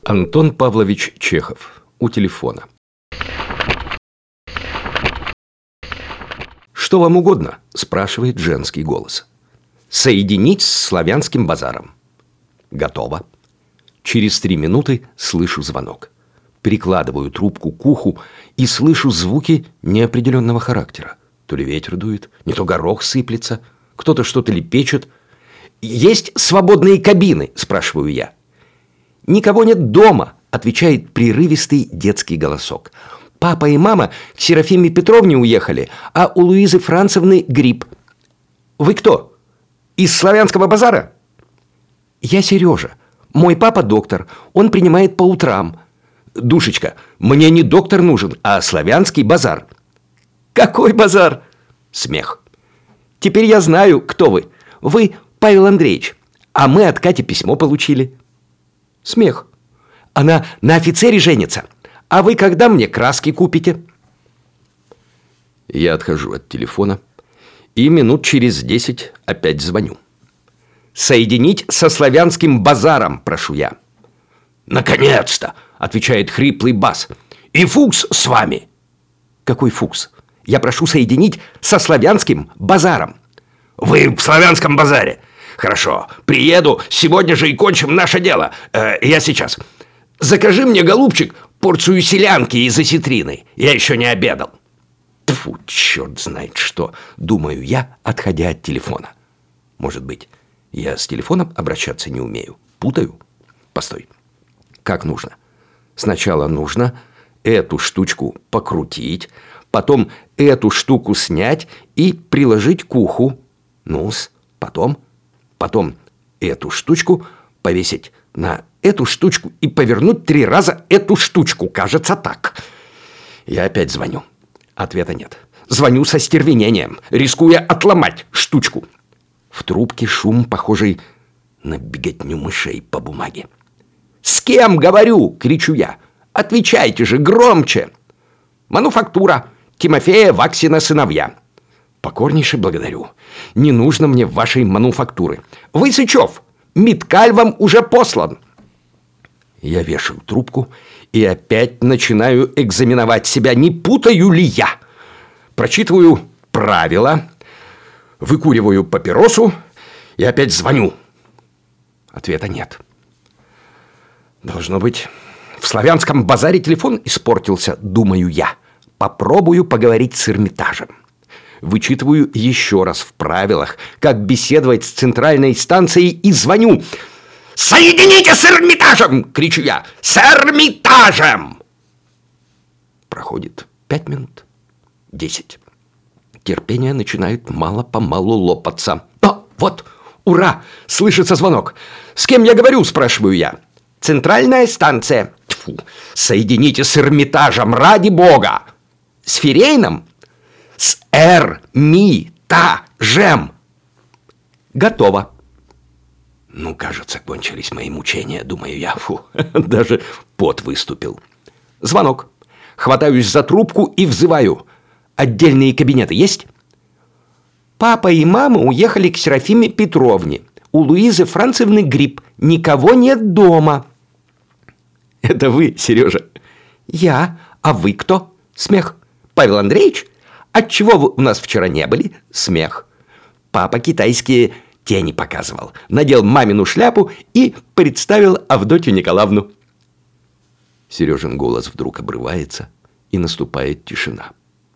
Антон Павлович Чехов. У телефона. «Что вам угодно?» – спрашивает женский голос. «Соединить с славянским базаром». «Готово». Через 3 минуты слышу звонок. Перекладываю трубку к уху и слышу звуки неопределенного характера. То ли ветер дует, не то горох сыплется, кто-то что-то лепечет. «Есть свободные кабины?» – спрашиваю я. «Никого нет дома», – отвечает прерывистый детский голосок. «Папа и мама к Серафиме Петровне уехали, а у Луизы Францевны грипп». «Вы кто? Из славянского базара?» «Я Сережа. Мой папа доктор. Он принимает по утрам». «Душечка, мне не доктор нужен, а славянский базар». «Какой базар?» Смех. «Теперь я знаю, кто вы. Вы Павел Андреевич, а мы от Кати письмо получили». Смех. «Она на офицере женится. А вы когда мне краски купите?» Я отхожу от телефона и минут через 10 опять звоню. «Соединить со славянским базаром, прошу я». «Наконец-то!» – отвечает хриплый бас. «И Фукс с вами!» «Какой Фукс? Я прошу соединить со славянским базаром». «Вы в славянском базаре? Хорошо, приеду, сегодня же и кончим наше дело. Я сейчас. Закажи мне, голубчик, порцию селянки из осетрины. Я еще не обедал». Тьфу, черт знает что, думаю я, отходя от телефона. Может быть, я с телефоном обращаться не умею? Путаю? Постой. Как нужно? Сначала нужно эту штучку покрутить, потом эту штуку снять и приложить к уху. Ну-с, потом эту штучку повесить на эту штучку и повернуть 3 раза эту штучку. Кажется, так. Я опять звоню. Ответа нет. Звоню со стервенением, рискуя отломать штучку. В трубке шум, похожий на беготню мышей по бумаге. «С кем говорю?» – кричу я. «Отвечайте же громче!» «Мануфактура. Тимофея Ваксина сыновья». «Покорнейше благодарю. Не нужно мне вашей мануфактуры. Вы Сычев. Миткаль вам уже послан». Я вешаю трубку и опять начинаю экзаменовать себя, не путаю ли я. Прочитываю правила, выкуриваю папиросу и опять звоню. Ответа нет. Должно быть, в славянском базаре телефон испортился, думаю я. Попробую поговорить с Эрмитажем. Вычитываю еще раз в правилах, как беседовать с центральной станцией, и звоню. «Соедините с Эрмитажем!» – кричу я. «С Эрмитажем!» Проходит 5 минут, 10. Терпение начинает мало-помалу лопаться. «О, вот, ура! Слышится звонок. С кем я говорю?» – спрашиваю я. «Центральная станция». Тьфу, соедините с Эрмитажем, ради бога. «С Ферейном?» «С Эрмитажем». «Готово». Ну, кажется, кончились мои мучения, думаю я. Фу, даже пот выступил. Звонок. Хватаюсь за трубку и взываю. «Отдельные кабинеты есть?» «Папа и мама уехали к Серафиме Петровне. У Луизы Францевны грипп. Никого нет дома». «Это вы, Сережа?» «Я. А вы кто?» Смех. «Павел Андреевич? Отчего вы у нас вчера не были?» Смех. «Папа китайские тени показывал. Надел мамину шляпу и представил Авдотью Николаевну». Сережин голос вдруг обрывается, и наступает тишина.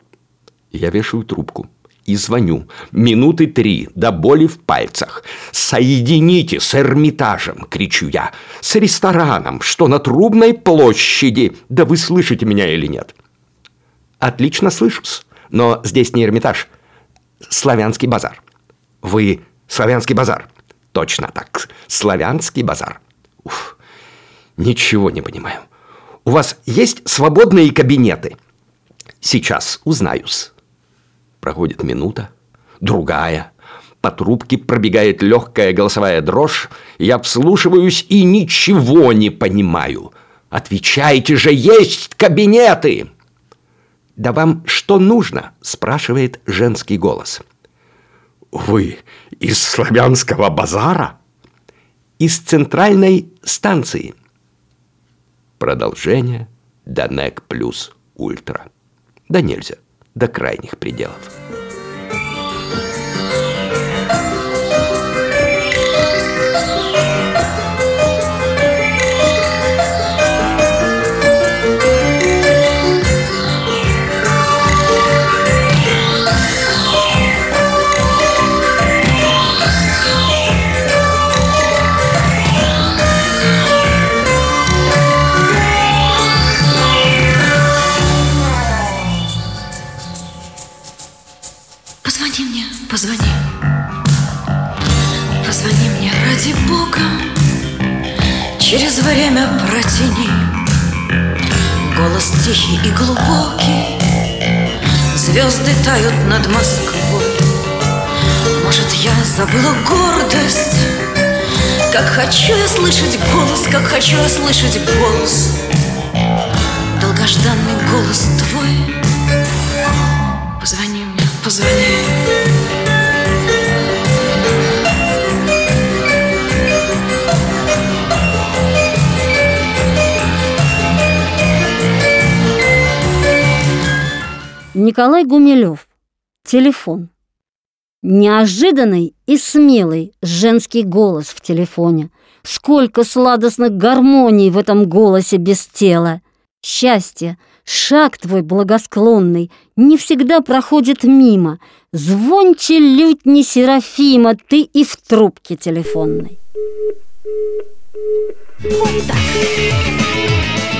Я вешаю трубку и звоню. Минуты 3, до боли в пальцах. «Соедините с Эрмитажем!» – кричу я. «С рестораном, что на Трубной площади!» Да вы слышите меня или нет? «Отлично слышу-с, но здесь не Эрмитаж. Славянский базар». «Вы славянский базар?» «Точно так, славянский базар». Уф, ничего не понимаю. «У вас есть свободные кабинеты?» «Сейчас узнаю-с». Проходит минута, другая. По трубке пробегает легкая голосовая дрожь. Я вслушиваюсь и ничего не понимаю. «Отвечайте же, есть кабинеты!» «Да вам что нужно?» – спрашивает женский голос. «Вы из славянского базара?» «Из центральной станции». Продолжение Данек плюс Ультра. Да нельзя, до крайних пределов. Позвони. Позвони мне, ради Бога. Через время протяни. Голос тихий и глубокий. Звезды тают над Москвой. Может, я забыла гордость. Как хочу я слышать голос, как хочу я слышать голос. Долгожданный голос твой. Позвони мне, позвони. Николай Гумилев. Телефон. Неожиданный и смелый женский голос в телефоне. Сколько сладостных гармоний в этом голосе без тела. Счастье, шаг твой благосклонный не всегда проходит мимо. Звонче лютни Серафима, ты и в трубке телефонной. Вот так.